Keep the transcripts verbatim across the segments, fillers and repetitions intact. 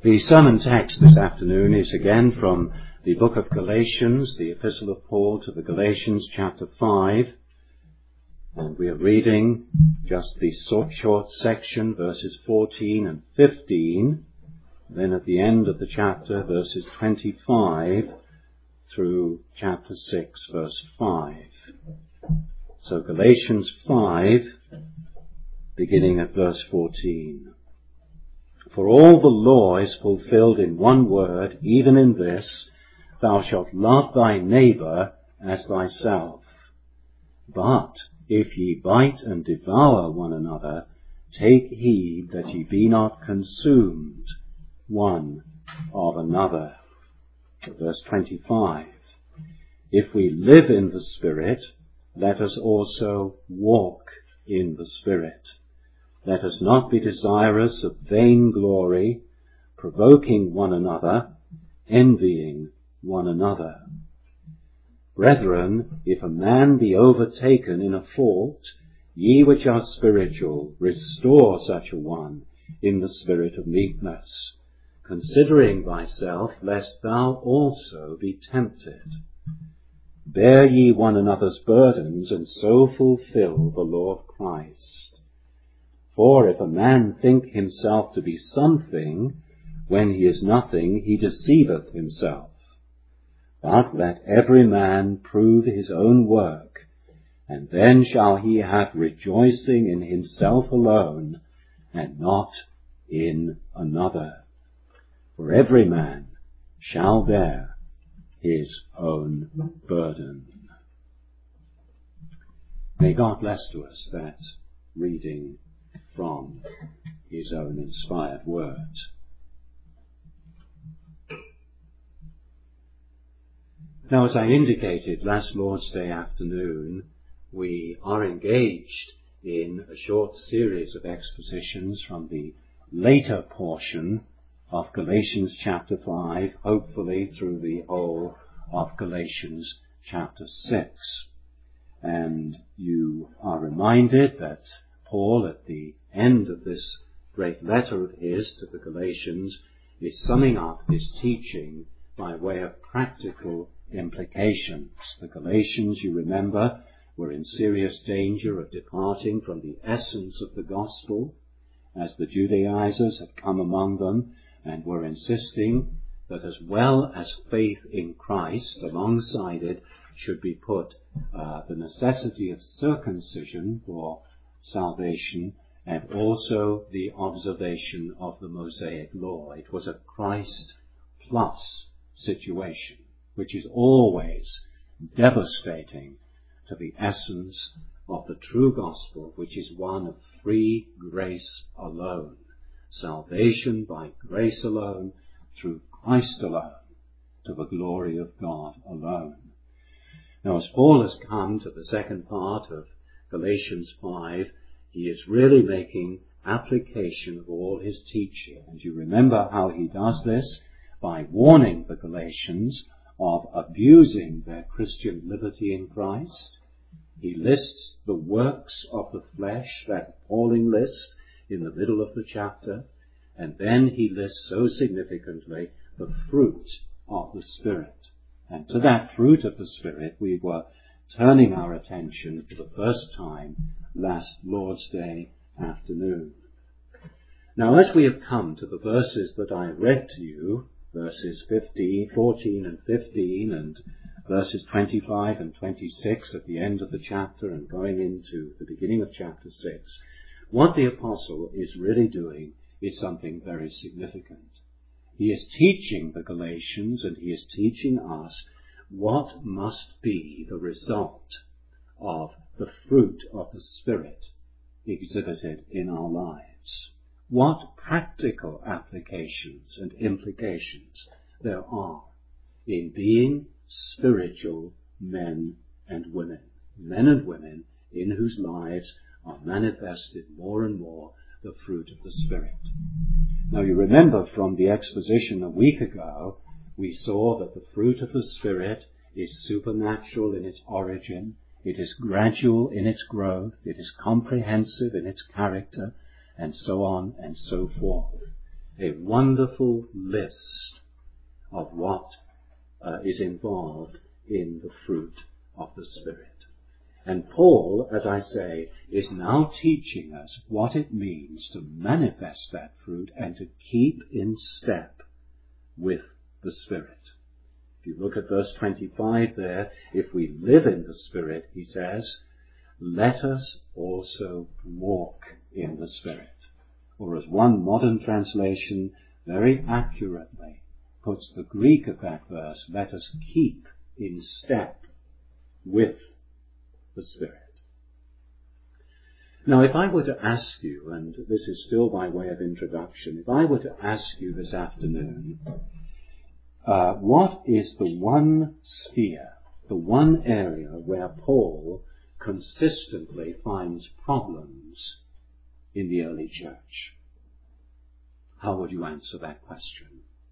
The sermon text this afternoon is again from the book of Galatians, the epistle of Paul to the Galatians, chapter five. And we are reading just the short section, verses fourteen and fifteen. Then at the end of the chapter, verses twenty-five through chapter six, verse five. So Galatians five, beginning at verse fourteen. For all the law is fulfilled in one word, even in this, thou shalt love thy neighbour as thyself. But if ye bite and devour one another, take heed that ye be not consumed one of another. Verse twenty-five. If we live in the Spirit, let us also walk in the Spirit. Let us not be desirous of vain glory, provoking one another, envying one another. Brethren, if a man be overtaken in a fault, ye which are spiritual, restore such a one in the spirit of meekness, considering thyself, lest thou also be tempted. Bear ye one another's burdens, and so fulfill the law of Christ. For if a man think himself to be something, when he is nothing, he deceiveth himself. But let every man prove his own work, and then shall he have rejoicing in himself alone, and not in another. For every man shall bear his own burden. May God bless to us that reading from his own inspired word. Now, as I indicated last Lord's Day afternoon, we are engaged in a short series of expositions from the later portion of Galatians chapter five, hopefully through the whole of Galatians chapter six. And you are reminded that Paul, at the end of this great letter of his to the Galatians, is summing up his teaching by way of practical implications. The Galatians, you remember, were in serious danger of departing from the essence of the gospel, as the Judaizers had come among them and were insisting that as well as faith in Christ, alongside it should be put uh, the necessity of circumcision for salvation, and also the observation of the Mosaic law. It was a Christ plus situation, which is always devastating to the essence of the true gospel, which is one of free grace alone. Salvation by grace alone, through Christ alone, to the glory of God alone. Now, as Paul has come to the second part of Galatians five, he is really making application of all his teaching. And you remember how he does this? By warning the Galatians of abusing their Christian liberty in Christ. He lists the works of the flesh, that appalling list, in the middle of the chapter. And then he lists so significantly the fruit of the Spirit. And to that fruit of the Spirit we were turning our attention for the first time last Lord's Day afternoon. Now, as we have come to the verses that I read to you, verses fifteen, fourteen and fifteen, and verses twenty-five and twenty-six at the end of the chapter and going into the beginning of chapter six, what the apostle is really doing is something very significant. He is teaching the Galatians, and he is teaching us, what must be the result of the fruit of the Spirit exhibited in our lives. What practical applications and implications there are in being spiritual men and women. Men and women in whose lives are manifested more and more the fruit of the Spirit. Now, you remember from the exposition a week ago, we saw that the fruit of the Spirit is supernatural in its origin, it is gradual in its growth, it is comprehensive in its character, and so on and so forth. a wonderful list of what uh, is involved in the fruit of the Spirit. And Paul, as I say, is now teaching us what it means to manifest that fruit and to keep in step with the Spirit. If you look at verse twenty-five there, if we live in the Spirit, he says, let us also walk in the Spirit. Or as one modern translation very accurately puts the Greek of that verse, let us keep in step with the Spirit. Now, if I were to ask you, and this is still by way of introduction, if I were to ask you this afternoon, uh, what is the one sphere, the one area where Paul consistently finds problems in the early church? How would you answer that question?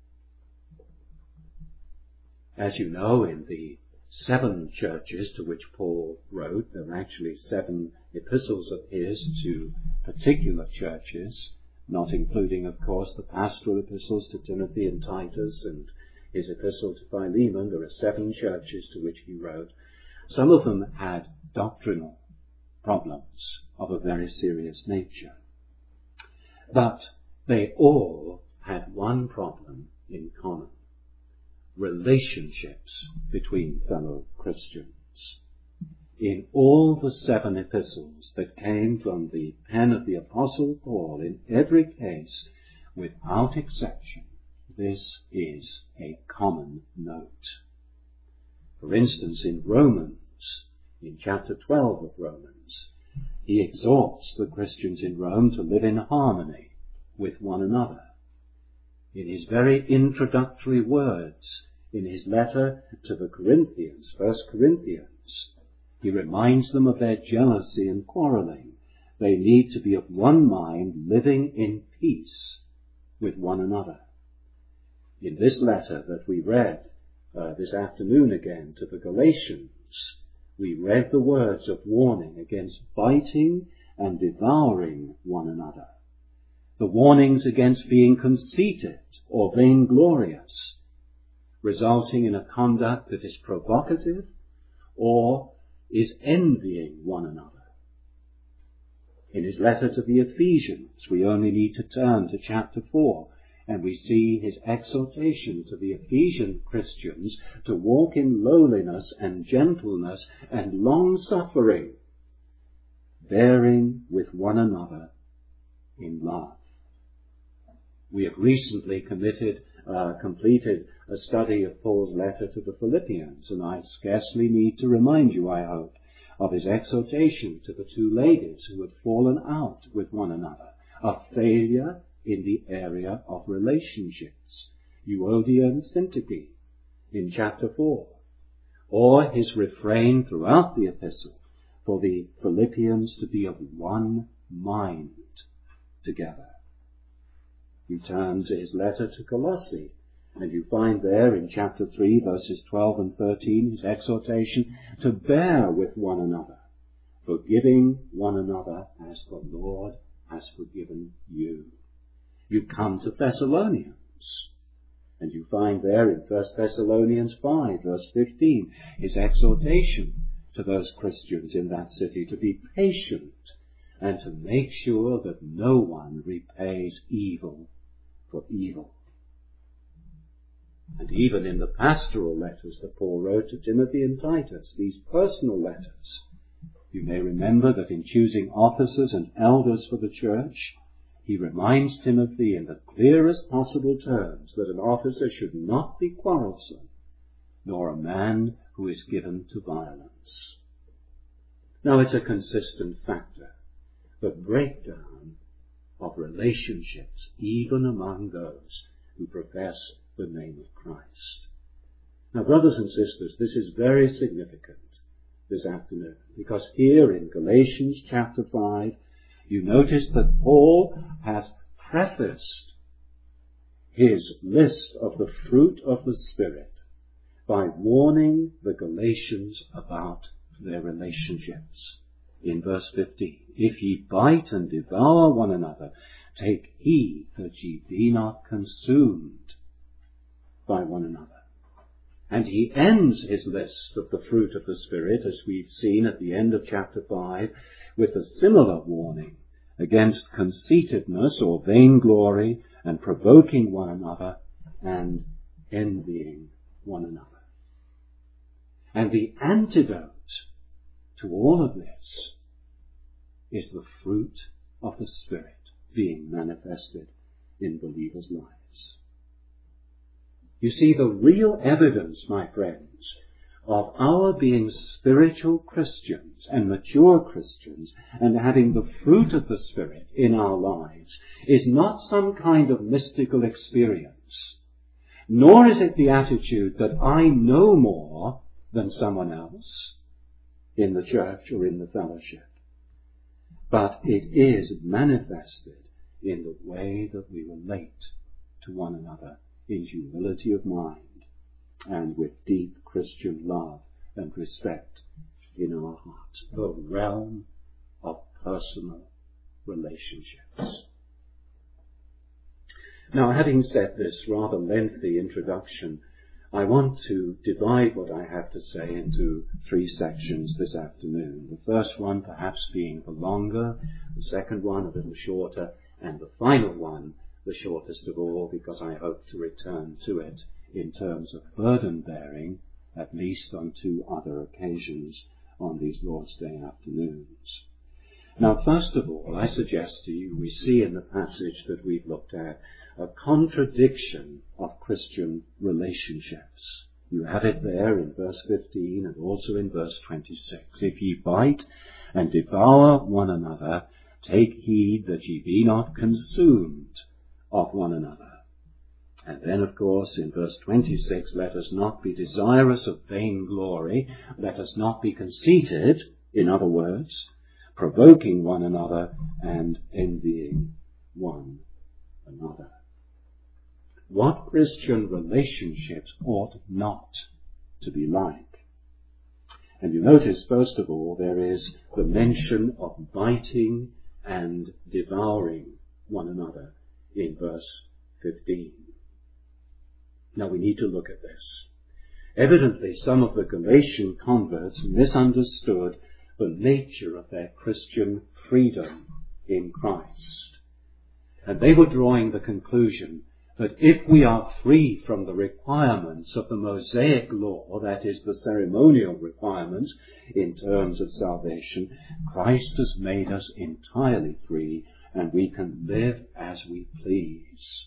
As you know, in the seven churches to which Paul wrote, there are actually seven epistles of his to particular churches, not including, of course, the pastoral epistles to Timothy and Titus and his epistle to Philemon. There are seven churches to which he wrote. Some of them had doctrinal problems of a very serious nature. But they all had one problem in common: relationships between fellow Christians. In all the seven epistles that came from the pen of the Apostle Paul, in every case, without exception, this is a common note. For instance, in Romans, in chapter twelve of Romans, he exhorts the Christians in Rome to live in harmony with one another. In his very introductory words, in his letter to the Corinthians, First Corinthians, he reminds them of their jealousy and quarreling. They need to be of one mind, living in peace with one another. In this letter that we read uh, this afternoon again to the Galatians, we read the words of warning against biting and devouring one another. The warnings against being conceited or vainglorious, resulting in a conduct that is provocative or is envying one another. In his letter to the Ephesians, we only need to turn to chapter four, and we see his exhortation to the Ephesian Christians to walk in lowliness and gentleness and long-suffering, bearing with one another in love. We have recently committed, uh, completed a study of Paul's letter to the Philippians, and I scarcely need to remind you, I hope, of his exhortation to the two ladies who had fallen out with one another, a failure in the area of relationships, Euodia and Syntyche, in chapter four, or his refrain throughout the epistle for the Philippians to be of one mind together. You turn to his letter to Colossae, and you find there in chapter three, verses twelve and thirteen, his exhortation to bear with one another, forgiving one another as the Lord has forgiven you. You come to Thessalonians, and you find there in First Thessalonians five, verse fifteen, his exhortation to those Christians in that city to be patient and to make sure that no one repays evil for evil. And even in the pastoral letters that Paul wrote to Timothy and Titus, these personal letters, you may remember that in choosing officers and elders for the church, he reminds Timothy in the clearest possible terms that an officer should not be quarrelsome, nor a man who is given to violence. Now, it's a consistent factor, the breakdown of relationships, even among those who profess the name of Christ. Now, brothers and sisters, this is very significant this afternoon, because here in Galatians chapter five, you notice that Paul has prefaced his list of the fruit of the Spirit by warning the Galatians about their relationships. In verse fifteen, if ye bite and devour one another, take heed that ye be not consumed by one another. And he ends his list of the fruit of the Spirit, as we've seen at the end of chapter five, with a similar warning against conceitedness or vainglory and provoking one another and envying one another. And the antidote to all of this is the fruit of the Spirit being manifested in believers' lives. You see, the real evidence, my friends, of our being spiritual Christians and mature Christians and having the fruit of the Spirit in our lives is not some kind of mystical experience, nor is it the attitude that I know more than someone else in the church or in the fellowship, but it is manifested in the way that we relate to one another in humility of mind and with deep Christian love and respect in our heart, the realm of personal relationships. Now, having said this rather lengthy introduction, I want to divide what I have to say into three sections this afternoon. The first one perhaps being the longer, the second one a little shorter, and the final one the shortest of all, because I hope to return to it in terms of burden bearing, at least on two other occasions on these Lord's Day afternoons. Now, first of all, I suggest to you we see in the passage that we've looked at a contradiction of Christian relationships. You have it there in verse fifteen and also in verse twenty-six. If ye bite and devour one another, take heed that ye be not consumed of one another. And then, of course, in verse twenty-six, let us not be desirous of vainglory, let us not be conceited, in other words, provoking one another and envying one another. What Christian relationships ought not to be like? And you notice, first of all, there is the mention of biting and devouring one another in verse fifteen. Now we need to look at this. Evidently, some of the Galatian converts misunderstood the nature of their Christian freedom in Christ. And they were drawing the conclusion that if we are free from the requirements of the Mosaic law, that is, the ceremonial requirements in terms of salvation, Christ has made us entirely free and we can live as we please,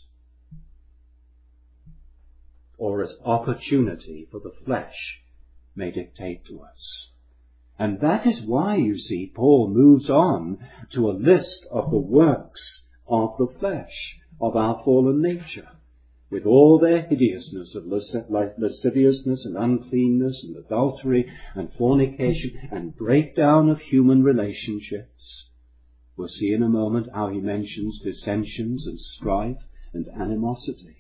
or as opportunity for the flesh may dictate to us. And that is why, you see, Paul moves on to a list of the works of the flesh, of our fallen nature, with all their hideousness of lasciviousness and uncleanness and adultery and fornication and breakdown of human relationships. We'll see in a moment how he mentions dissensions and strife and animosity.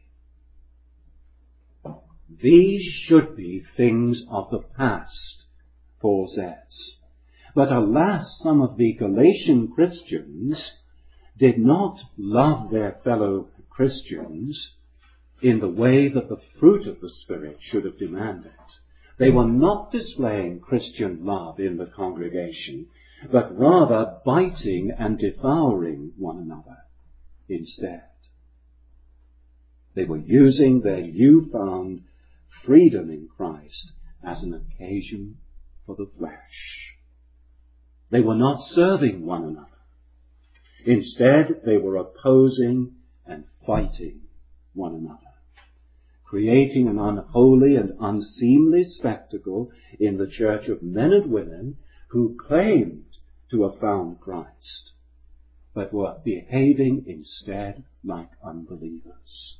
These should be things of the past, Paul says. But alas, some of the Galatian Christians did not love their fellow Christians in the way that the fruit of the Spirit should have demanded. They were not displaying Christian love in the congregation, but rather biting and devouring one another instead. They were using their newfound freedom in Christ as an occasion for the flesh. They were not serving one another. Instead, they were opposing and fighting one another, creating an unholy and unseemly spectacle in the church of men and women who claimed to have found Christ, but were behaving instead like unbelievers.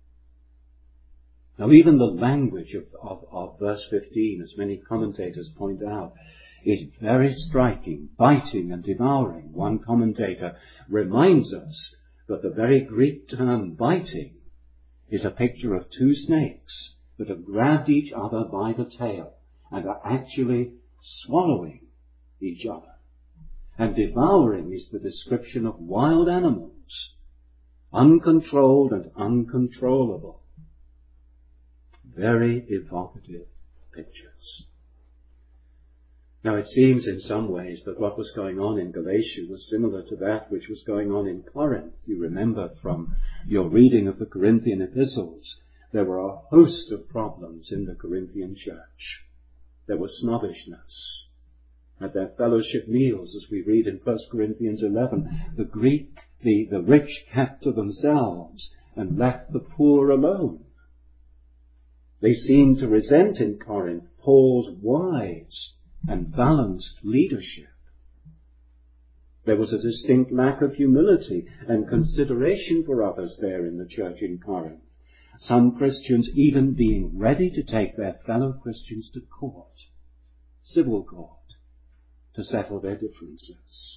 Now, even the language of, of, of verse fifteen, as many commentators point out, is very striking, biting and devouring. One commentator reminds us that the very Greek term biting is a picture of two snakes that have grabbed each other by the tail and are actually swallowing each other. And devouring is the description of wild animals uncontrolled and uncontrollable. Very evocative pictures. Now it seems in some ways that what was going on in Galatia was similar to that which was going on in Corinth. You remember from your reading of the Corinthian epistles, there were a host of problems in the Corinthian church. There was snobbishness. At their fellowship meals, as we read in First Corinthians eleven, the Greek, the, the rich kept to themselves and left the poor alone. They seemed to resent in Corinth Paul's wise and balanced leadership. There was a distinct lack of humility and consideration for others there in the church in Corinth. Some Christians even being ready to take their fellow Christians to court, civil court, to settle their differences.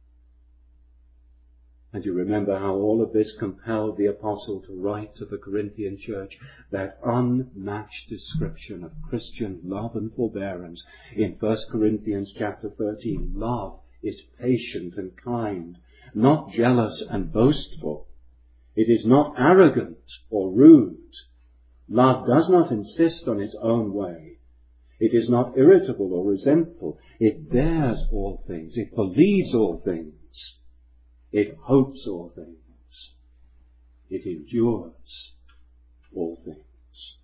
And you remember how all of this compelled the apostle to write to the Corinthian church that unmatched description of Christian love and forbearance in First Corinthians chapter thirteen. Love is patient and kind, not jealous and boastful. It is not arrogant or rude. Love does not insist on its own way. It is not irritable or resentful. It bears all things. It believes all things. It hopes all things. It endures all things.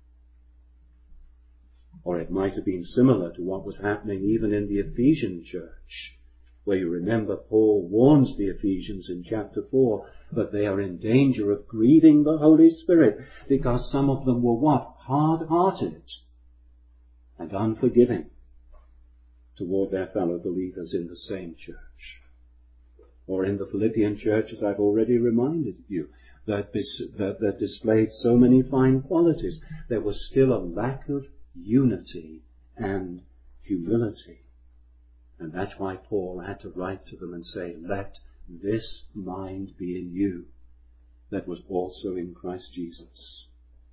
Or it might have been similar to what was happening even in the Ephesian church, where you remember Paul warns the Ephesians in chapter four that they are in danger of grieving the Holy Spirit because some of them were what? Hard-hearted and unforgiving toward their fellow believers in the same church. Or in the Philippian church, as I've already reminded you, that, this, that, that displayed so many fine qualities, there was still a lack of unity and humility. And that's why Paul had to write to them and say, let this mind be in you that was also in Christ Jesus.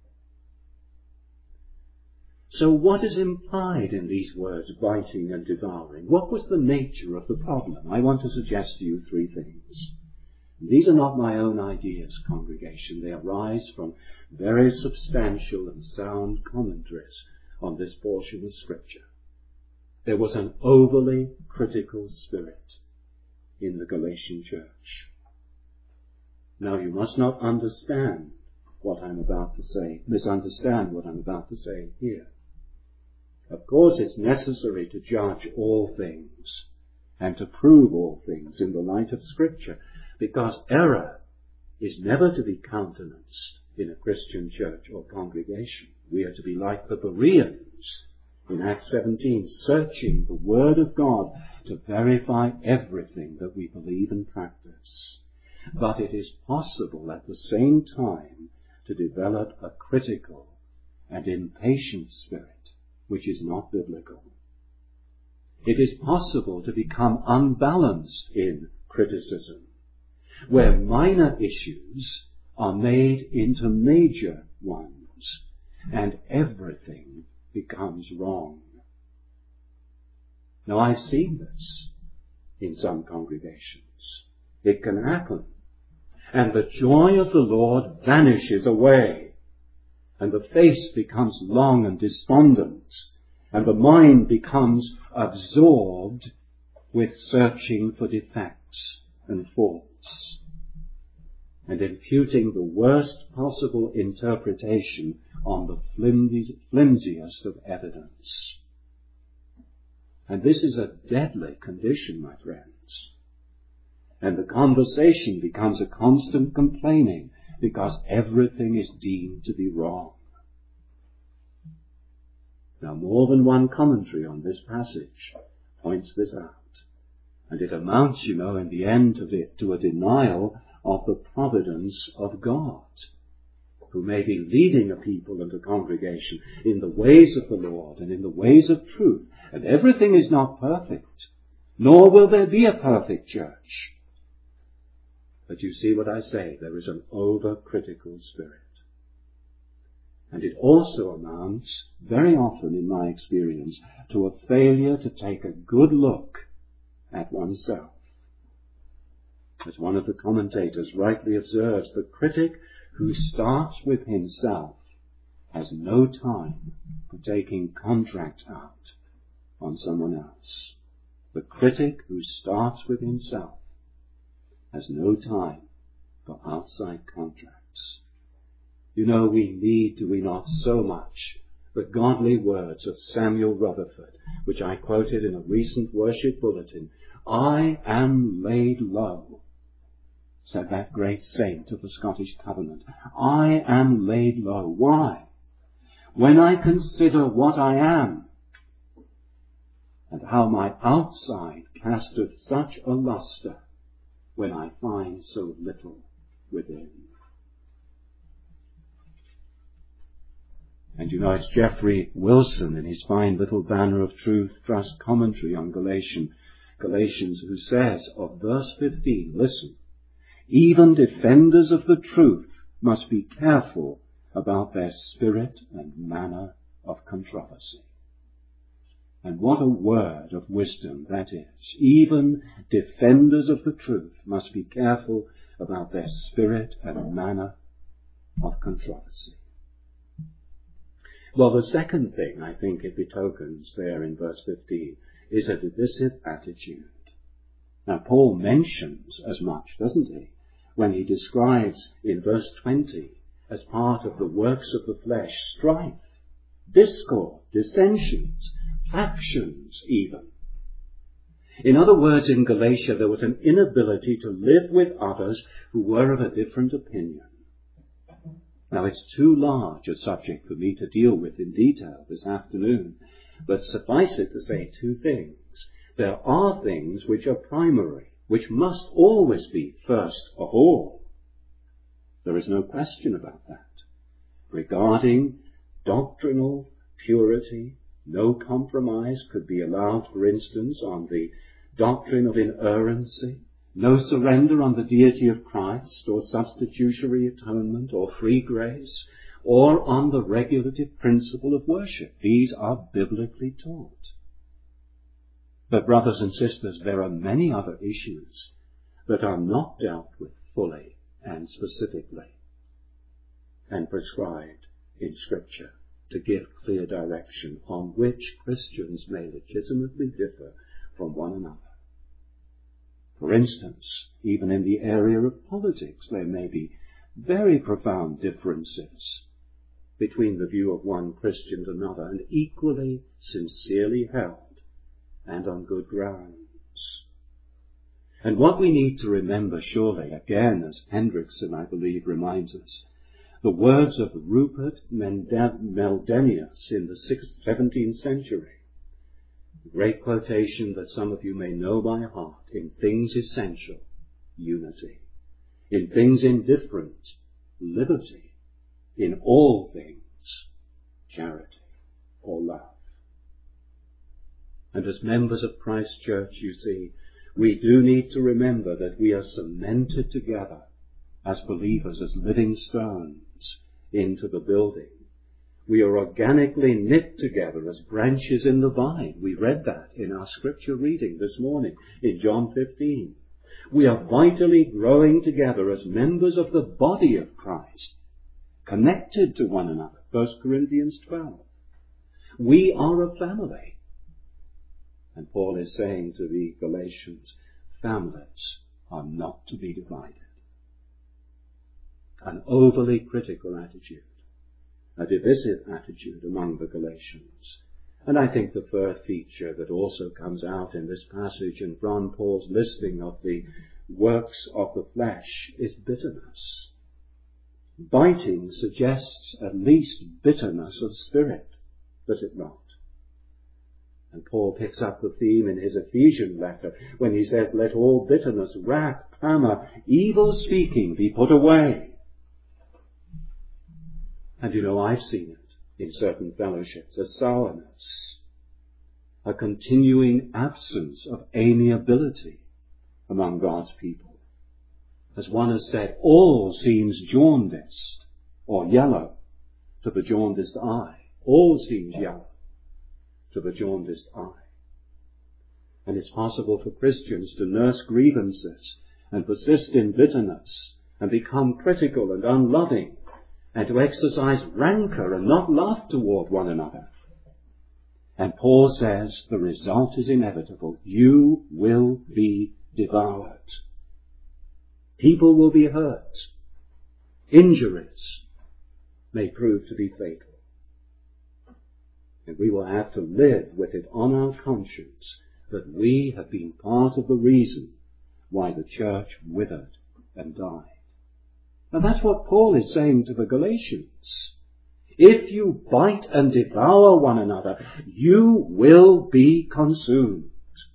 So what is implied in these words, biting and devouring? What was the nature of the problem? I want to suggest to you three things. These are not my own ideas, congregation. They arise from very substantial and sound commentaries on this portion of Scripture. There was an overly critical spirit in the Galatian church. Now you must not understand what I'm about to say, misunderstand what I'm about to say here. Of course, it's necessary to judge all things and to prove all things in the light of Scripture, because error is never to be countenanced in a Christian church or congregation. We are to be like the Bereans in Acts seventeen, searching the Word of God to verify everything that we believe and practice. But it is possible at the same time to develop a critical and impatient spirit, which is not biblical. It is possible to become unbalanced in criticism, where minor issues are made into major ones, and everything becomes wrong. Now, I've seen this in some congregations. It can happen. And the joy of the Lord vanishes away, and the face becomes long and despondent, and the mind becomes absorbed with searching for defects and faults, and imputing the worst possible interpretation on the flimsy, flimsiest of evidence. And this is a deadly condition, my friends. And the conversation becomes a constant complaining because everything is deemed to be wrong. Now, more than one commentary on this passage points this out. And it amounts, you know, in the end of it, to a denial of the providence of God, who may be leading a people and a congregation in the ways of the Lord and in the ways of truth. And everything is not perfect, nor will there be a perfect church. But you see what I say, there is an overcritical spirit. And it also amounts, very often in my experience, to a failure to take a good look at oneself. As one of the commentators rightly observes, the critic who starts with himself has no time for taking contract out on someone else. The critic who starts with himself has no time for outside contracts. You know, we need, do we not, so much the godly words of Samuel Rutherford, which I quoted in a recent worship bulletin. I am laid low, said that great saint of the Scottish Covenant. I am laid low. Why? When I consider what I am, and how my outside casteth such a lustre, when I find so little within. And you know, it's Geoffrey Wilson in his fine little Banner of Truth Trust commentary on Galatians, Galatians, who says of verse fifteen, listen, even defenders of the truth must be careful about their spirit and manner of controversy. And what a word of wisdom that is. Even defenders of the truth must be careful about their spirit and manner of controversy. Well, the second thing I think it betokens there in verse fifteen is a divisive attitude. Now, Paul mentions as much, doesn't he, when he describes in verse twenty, as part of the works of the flesh, strife, discord, dissensions, factions even. In other words, in Galatia there was an inability to live with others who were of a different opinion. Now, it's too large a subject for me to deal with in detail this afternoon, but suffice it to say two things. There are things which are primary, which must always be first of all. There is no question about that. Regarding doctrinal purity, no compromise could be allowed, for instance, on the doctrine of inerrancy. No surrender on the deity of Christ, or substitutionary atonement, or free grace, or on the regulative principle of worship. These are biblically taught. But brothers and sisters, there are many other issues that are not dealt with fully and specifically and prescribed in Scripture to give clear direction on which Christians may legitimately differ from one another. For instance, even in the area of politics, there may be very profound differences between the view of one Christian and another, and equally sincerely held and on good grounds. And what we need to remember, surely, again, as Hendrickson, I believe, reminds us, the words of Rupert Meldenius in the seventeenth century, a great quotation that some of you may know by heart: in things essential, unity; in things indifferent, liberty; in all things, charity or love. And as members of Christ Church, you see, we do need to remember that we are cemented together as believers, as living stones into the building. We are organically knit together as branches in the vine. We read that in our scripture reading this morning in John fifteen. We are vitally growing together as members of the body of Christ, connected to one another. First Corinthians twelve. We are a family. And Paul is saying to the Galatians, families are not to be divided. An overly critical attitude, a divisive attitude among the Galatians. And I think the third feature that also comes out in this passage and from Paul's listing of the works of the flesh is bitterness. Biting suggests at least bitterness of spirit, does it not? And Paul picks up the theme in his Ephesian letter when he says, let all bitterness, wrath, clamor, evil speaking be put away. And you know, I've seen it in certain fellowships, a sourness, a continuing absence of amiability among God's people. As one has said, all seems jaundiced or yellow to the jaundiced eye. All seems yellow to the jaundiced eye. And it's possible for Christians to nurse grievances and persist in bitterness and become critical and unloving and to exercise rancor and not love toward one another. And Paul says the result is inevitable. You will be devoured. People will be hurt. Injuries may prove to be fatal. And we will have to live with it on our conscience that we have been part of the reason why the church withered and died. Now that's what Paul is saying to the Galatians. If you bite and devour one another, you will be consumed.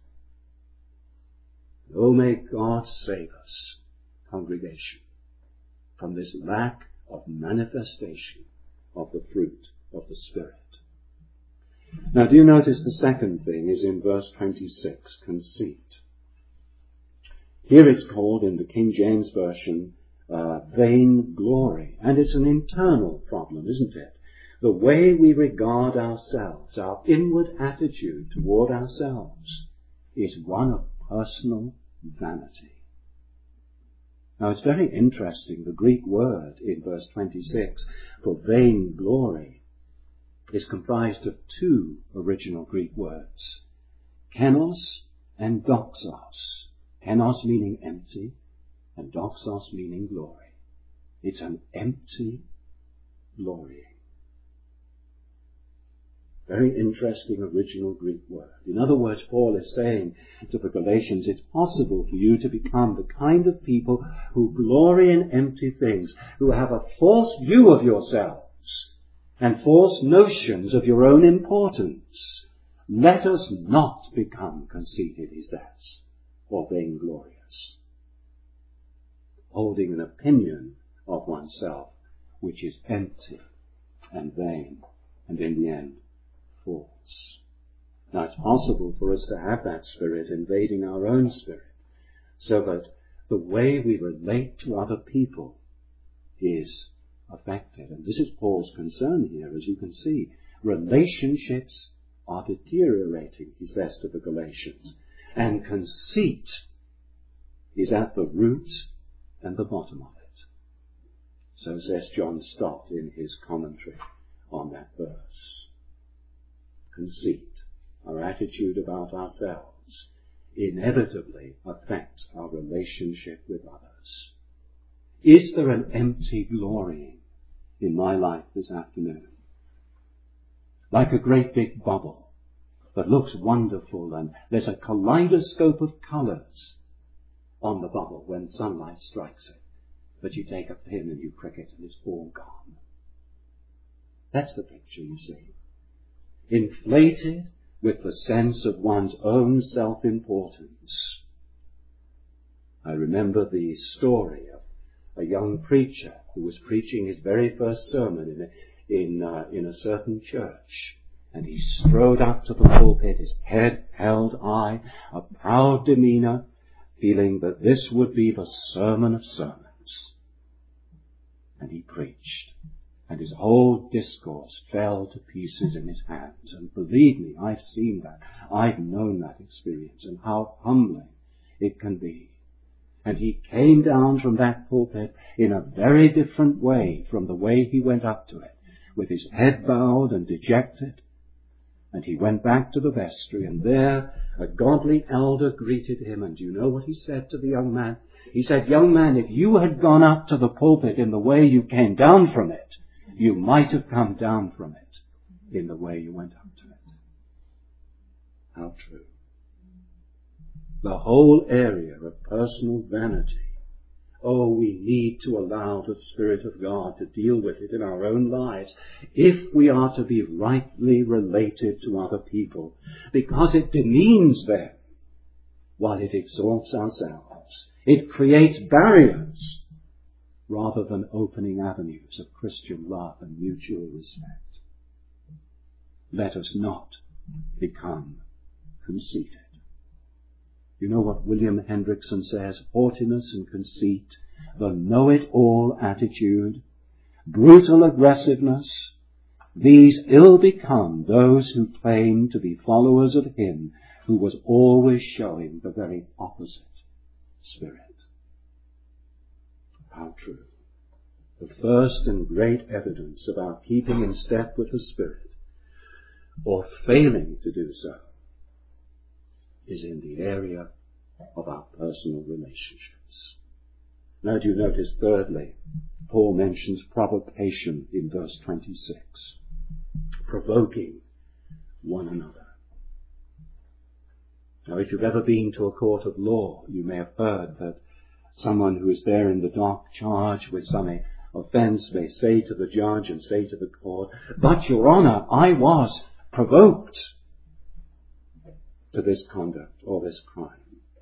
Oh, may God save us, congregation, from this lack of manifestation of the fruit of the Spirit. Now, do you notice the second thing is in verse twenty-six, conceit. Here it's called in the King James Version uh, vain glory. And it's an internal problem, isn't it? The way we regard ourselves, our inward attitude toward ourselves, is one of personal vanity. Now it's very interesting, the Greek word in verse twenty-six for vain glory is comprised of two original Greek words, kenos and doxos. Kenos meaning empty, and doxos meaning glory. It's an empty glorying. Very interesting original Greek word. In other words, Paul is saying to the Galatians, it's possible for you to become the kind of people who glory in empty things, who have a false view of yourselves and false notions of your own importance. Let us not become conceited, he says, or vainglorious, holding an opinion of oneself which is empty and vain, and in the end, false. Now it's possible for us to have that spirit invading our own spirit, so that the way we relate to other people is affected. And this is Paul's concern here, as you can see. Relationships are deteriorating, he says to the Galatians, and conceit is at the root and the bottom of it. So says John Stott in his commentary on that verse. Conceit, our attitude about ourselves, inevitably affects our relationship with others. Is there an empty glorying in my life this afternoon? Like a great big bubble that looks wonderful, and there's a kaleidoscope of colours on the bubble when sunlight strikes it. But you take a pin and you prick it and it's all gone. That's the picture, you see. Inflated with the sense of one's own self-importance. I remember the story of a young preacher who was preaching his very first sermon in a, in, uh, in a certain church. And he strode up to the pulpit, his head held high, a proud demeanour, feeling that this would be the sermon of sermons. And he preached. And his whole discourse fell to pieces in his hands. And believe me, I've seen that. I've known that experience and how humbling it can be. And he came down from that pulpit in a very different way from the way he went up to it, with his head bowed and dejected. And he went back to the vestry, and there a godly elder greeted him. And do you know what he said to the young man? He said, "Young man, if you had gone up to the pulpit in the way you came down from it, you might have come down from it in the way you went up to it." How true. The whole area of personal vanity. Oh, we need to allow the Spirit of God to deal with it in our own lives if we are to be rightly related to other people, because it demeans them while it exalts ourselves. It creates barriers rather than opening avenues of Christian love and mutual respect. Let us not become conceited. You know what William Hendrickson says? Haughtiness and conceit, the know-it-all attitude, brutal aggressiveness, these ill become those who claim to be followers of him who was always showing the very opposite spirit. How true. The first and great evidence of our keeping in step with the Spirit, or failing to do so, is in the area of our personal relationships. Now do you notice, thirdly, Paul mentions provocation in verse twenty-six. Provoking one another. Now if you've ever been to a court of law, you may have heard that someone who is there in the dock charged with some offence may say to the judge and say to the court, "But, Your Honour, I was provoked to this conduct or this crime."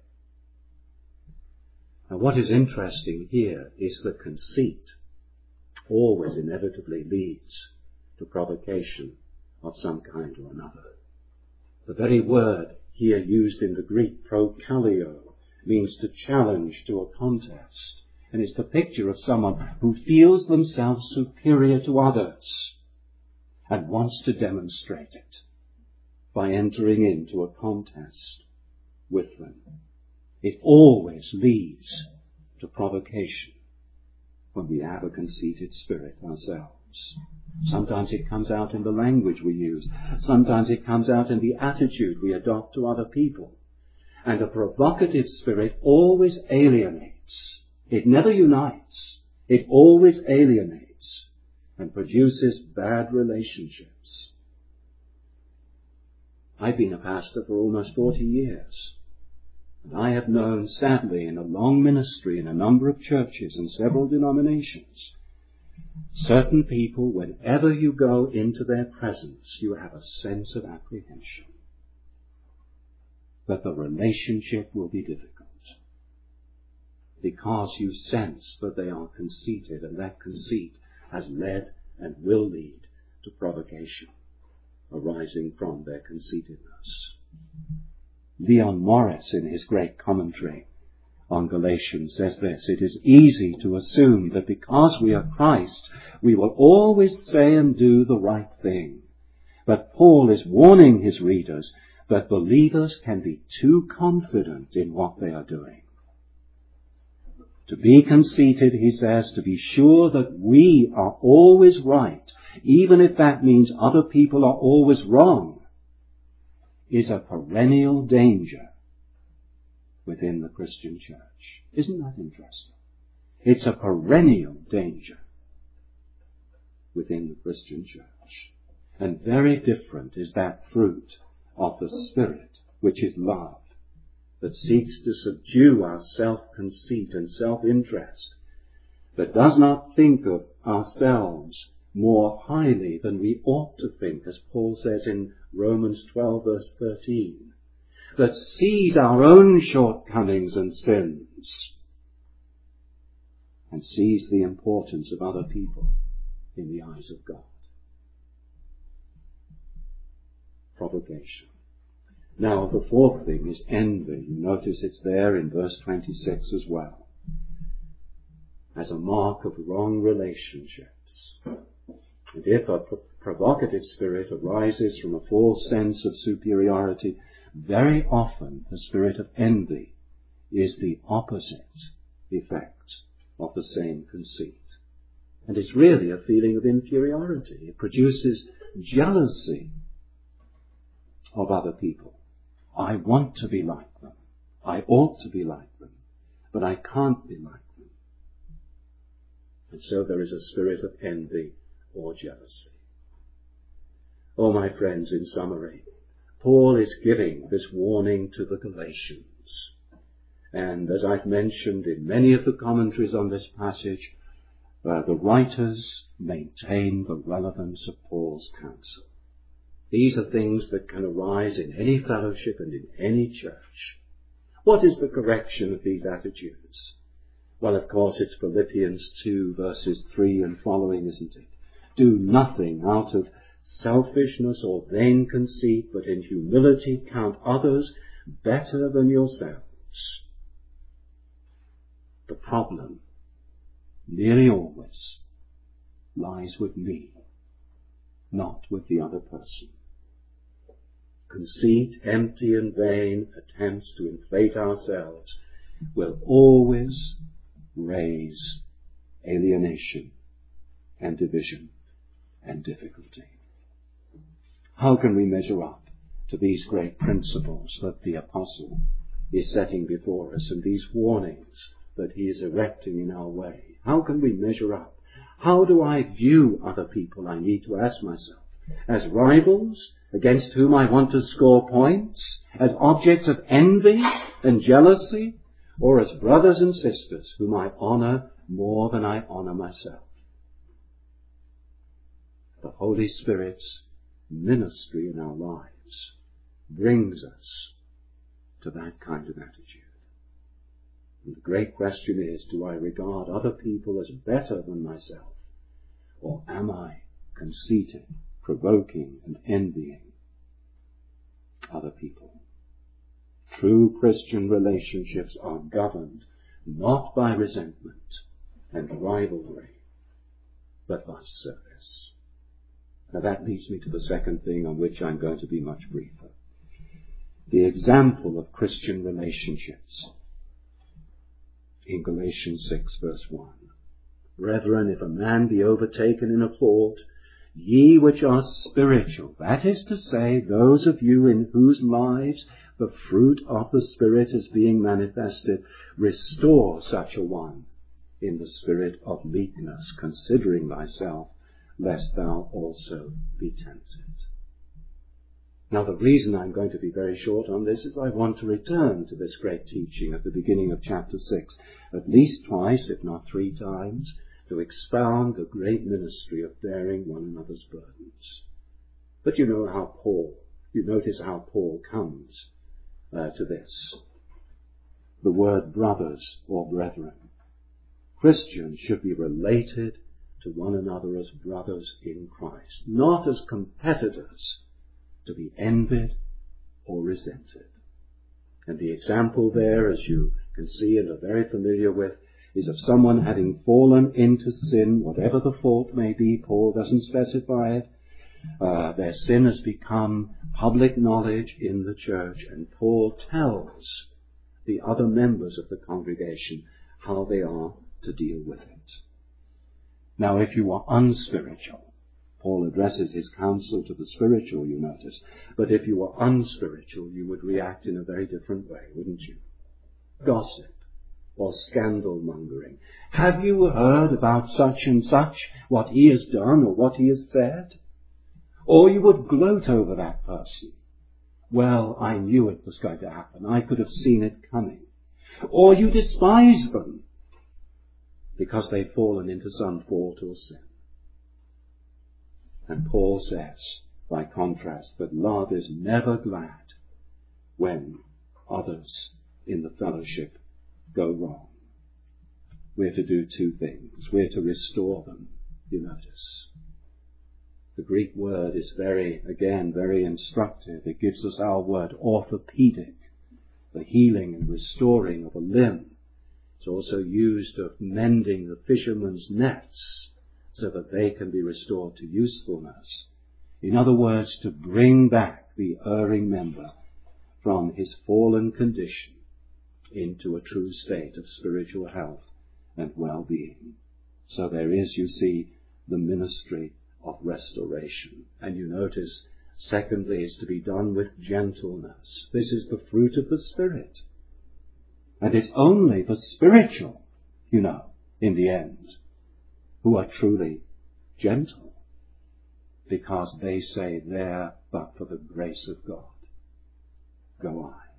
Now what is interesting here is the conceit always inevitably leads to provocation of some kind or another. The very word here used in the Greek, prokallio, means to challenge to a contest. And it's the picture of someone who feels themselves superior to others and wants to demonstrate it by entering into a contest with them. It always leads to provocation when we have a conceited spirit ourselves. Sometimes it comes out in the language we use. Sometimes it comes out in the attitude we adopt to other people. And a provocative spirit always alienates. It never unites. It always alienates and produces bad relationships. I've been a pastor for almost forty years. And I have known, sadly, in a long ministry in a number of churches and several denominations, certain people, whenever you go into their presence, you have a sense of apprehension that the relationship will be difficult, because you sense that they are conceited, and that conceit has led and will lead to provocation arising from their conceitedness. Leon Morris, in his great commentary on Galatians, says this: "It is easy to assume that because we are Christ, we will always say and do the right thing. But Paul is warning his readers that believers can be too confident in what they are doing. To be conceited," he says, "to be sure that we are always right, even if that means other people are always wrong, is a perennial danger within the Christian church." Isn't that interesting? It's a perennial danger within the Christian church. And very different is that fruit of the Spirit, which is love, that seeks to subdue our self-conceit and self-interest, that does not think of ourselves more highly than we ought to think, as Paul says in Romans twelve verse thirteen, that sees our own shortcomings and sins and sees the importance of other people in the eyes of God. Provocation. Now the fourth thing is envy. You notice it's there in verse twenty-six as well, as a mark of wrong relationships. And if a provocative spirit arises from a false sense of superiority, very often the spirit of envy is the opposite effect of the same conceit. And it's really a feeling of inferiority. It produces jealousy of other people. I want to be like them. I ought to be like them. But I can't be like them. And so there is a spirit of envy or jealousy. Oh, my friends, in summary, Paul is giving this warning to the Galatians. And as I've mentioned in many of the commentaries on this passage, uh, the writers maintain the relevance of Paul's counsel. These are things that can arise in any fellowship and in any church. What is the correction of these attitudes? Well, of course, it's Philippians two verses three and following, isn't it? Do nothing out of selfishness or vain conceit, but in humility count others better than yourselves. The problem nearly always lies with me, not with the other person. Conceit, empty and vain attempts to inflate ourselves will always raise alienation and division and difficulty. How can we measure up to these great principles that the apostle is setting before us and these warnings that he is erecting in our way? How can we measure up? How do I view other people, I need to ask myself? As rivals against whom I want to score points? As objects of envy and jealousy? Or as brothers and sisters whom I honor more than I honor myself? The Holy Spirit's ministry in our lives brings us to that kind of attitude. And the great question is, do I regard other people as better than myself? Or am I conceited, provoking, and envying other people? True Christian relationships are governed not by resentment and rivalry, but by service. Now that leads me to the second thing on which I'm going to be much briefer. The example of Christian relationships in Galatians six verse one. Brethren, if a man be overtaken in a fault, ye which are spiritual, that is to say, those of you in whose lives the fruit of the Spirit is being manifested, restore such a one in the spirit of meekness, considering thyself, lest thou also be tempted. Now the reason I'm going to be very short on this is I want to return to this great teaching at the beginning of chapter six, at least twice, if not three times, to expound the great ministry of bearing one another's burdens. But you know how Paul, you notice how Paul comes uh, to this. The word brothers or brethren. Christians should be related to one another as brothers in Christ, not as competitors to be envied or resented. And the example there, as you can see and are very familiar with, is of someone having fallen into sin, whatever the fault may be. Paul doesn't specify it. Uh, their sin has become public knowledge in the church, and Paul tells the other members of the congregation how they are to deal with it. Now, if you are unspiritual, Paul addresses his counsel to the spiritual, you notice. But if you are unspiritual, you would react in a very different way, wouldn't you? Gossip or scandal mongering. Have you heard about such and such, what he has done or what he has said? Or you would gloat over that person. Well, I knew it was going to happen. I could have seen it coming. Or you despise them because they've fallen into some fault or sin. And Paul says, by contrast, that love is never glad when others in the fellowship go wrong. We're to do two things. We're to restore them, you notice. The Greek word is very, again, very instructive. It gives us our word orthopedic, the healing and restoring of a limb. It's also used of mending the fishermen's nets so that they can be restored to usefulness. In other words, to bring back the erring member from his fallen condition into a true state of spiritual health and well-being. So there is, you see, the ministry of restoration. And you notice, secondly, is to be done with gentleness. This is the fruit of the Spirit. And it's only the spiritual, you know, in the end, who are truly gentle, because they say, there, but for the grace of God, go I.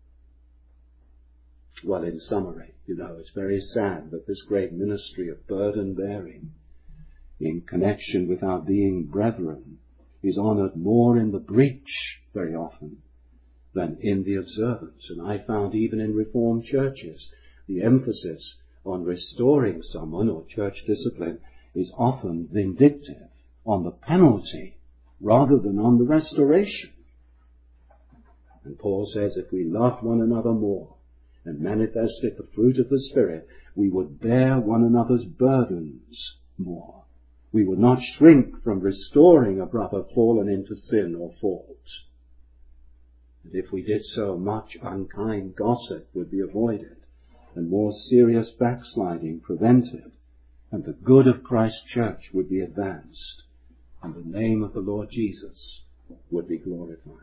Well, in summary, you know, it's very sad that this great ministry of burden bearing in connection with our being brethren is honored more in the breach very often than in the observance. And I found even in Reformed churches, the emphasis on restoring someone or church discipline is often vindictive on the penalty rather than on the restoration. And Paul says if we love one another more and manifested the fruit of the Spirit, we would bear one another's burdens more. We would not shrink from restoring a brother fallen into sin or fault. And if we did so, much unkind gossip would be avoided, and more serious backsliding prevented, and the good of Christ's church would be advanced, and the name of the Lord Jesus would be glorified.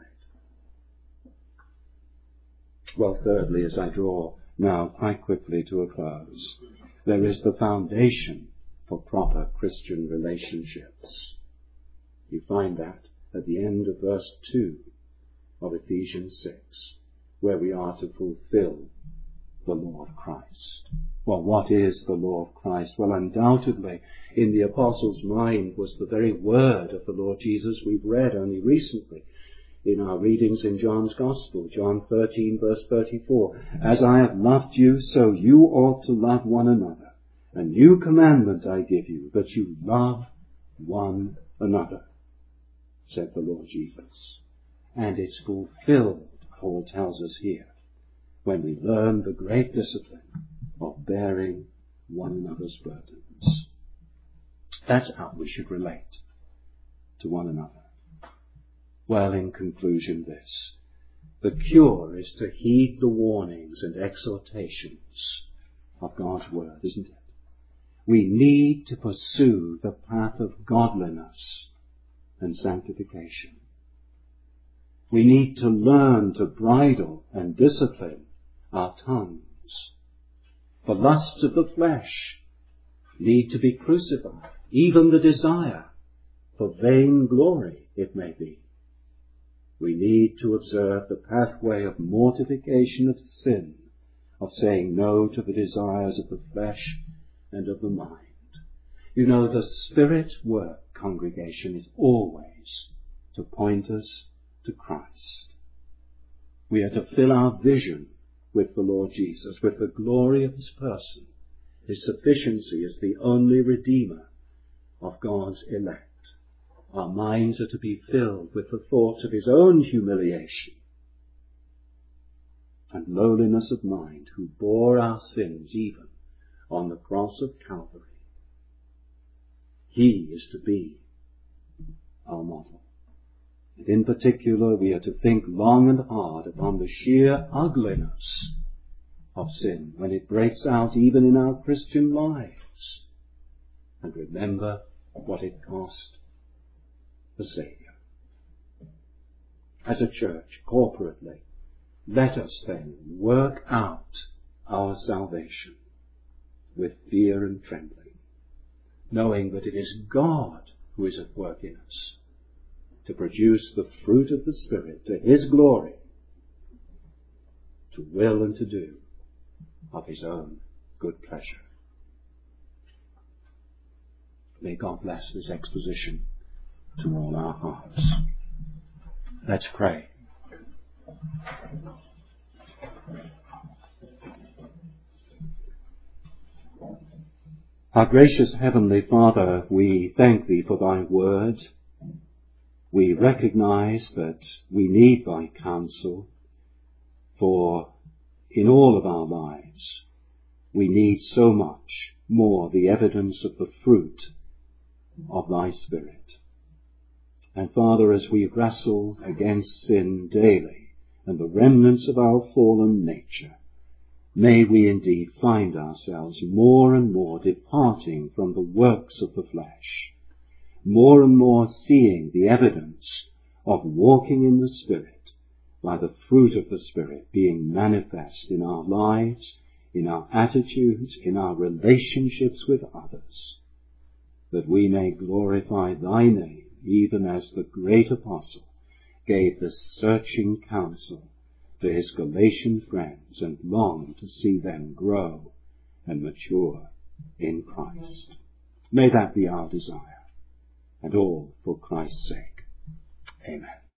Well, thirdly, as I draw now quite quickly to a close, there is the foundation for proper Christian relationships. You find that at the end of verse two of Ephesians six, where we are to fulfill the law of Christ. Well, what is the law of Christ? Well, undoubtedly, in the apostles' mind was the very word of the Lord Jesus we've read only recently in our readings in John's Gospel, John thirteen, verse thirty-four. As I have loved you, so you ought to love one another. A new commandment I give you, that you love one another, said the Lord Jesus. And it's fulfilled, Paul tells us here, when we learn the great discipline of bearing one another's burdens. That's how we should relate to one another. Well, in conclusion, this. The cure is to heed the warnings and exhortations of God's word, isn't it? We need to pursue the path of godliness and sanctification. We need to learn to bridle and discipline our tongues. The lusts of the flesh need to be crucified, even the desire for vain glory, it may be. We need to observe the pathway of mortification of sin, of saying no to the desires of the flesh and of the mind. You know, the Spirit work, congregation, is always to point us to Christ. We are to fill our vision with the Lord Jesus, with the glory of his person, his sufficiency as the only Redeemer of God's elect. Our minds are to be filled with the thoughts of his own humiliation and lowliness of mind, who bore our sins even on the cross of Calvary. He is to be our model. And in particular, we are to think long and hard upon the sheer ugliness of sin when it breaks out even in our Christian lives. And remember what it cost the Saviour. As a church, corporately, let us then work out our salvation with fear and trembling, knowing that it is God who is at work in us to produce the fruit of the Spirit to his glory, to will and to do of his own good pleasure. May God bless this exposition to all our hearts. Let's pray. Our gracious Heavenly Father, we thank thee for thy word. We recognize that we need thy counsel, for in all of our lives we need so much more the evidence of the fruit of thy Spirit. And Father, as we wrestle against sin daily and the remnants of our fallen nature, may we indeed find ourselves more and more departing from the works of the flesh, more and more seeing the evidence of walking in the Spirit by the fruit of the Spirit being manifest in our lives, in our attitudes, in our relationships with others, that we may glorify thy name, even as the great apostle gave this searching counsel to his Galatian friends and longed to see them grow and mature in Christ. May that be our desire, and all for Christ's sake. Amen.